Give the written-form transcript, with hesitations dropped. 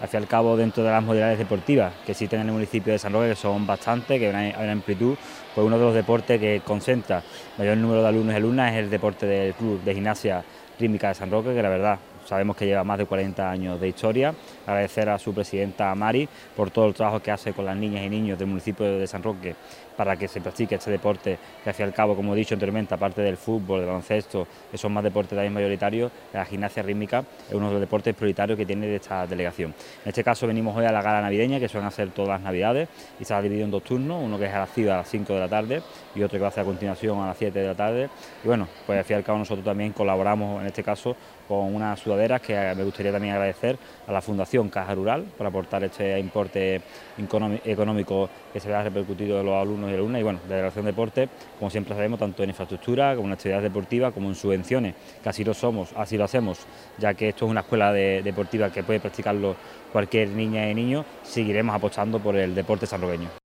al fin y al cabo, dentro de las modalidades deportivas que existen en el municipio de San Roque, que son bastantes, que hay una amplitud, pues uno de los deportes que concentra mayor número de alumnos y alumnas es el deporte del Club de Gimnasia Rítmica de San Roque, que la verdad sabemos que lleva más de 40 años de historia. Agradecer a su presidenta Mari por todo el trabajo que hace con las niñas y niños del municipio de San Roque para que se practique este deporte, que al fin y al cabo, como he dicho anteriormente, aparte del fútbol, del baloncesto, que son más deportes también mayoritarios, la gimnasia rítmica es uno de los deportes prioritarios que tiene esta delegación. En este caso venimos hoy a la gala navideña, que suelen hacer todas las navidades, y se ha dividido en dos turnos, uno que es a las 5 de la tarde y otro que va a hacer a continuación a las 7 de la tarde. Y bueno, pues al fin y al cabo nosotros también colaboramos en este caso con unas sudaderas que me gustaría también agradecer a la Fundación Caja Rural por aportar este importe económico que se vea repercutido en los alumnos y alumnas. Y bueno, de la Delegación de Deporte, como siempre sabemos, tanto en infraestructura como en actividades deportivas, como en subvenciones, que así lo somos, así lo hacemos, ya que esto es una escuela deportiva que puede practicarlo cualquier niña y niño, seguiremos apostando por el deporte sanroqueño.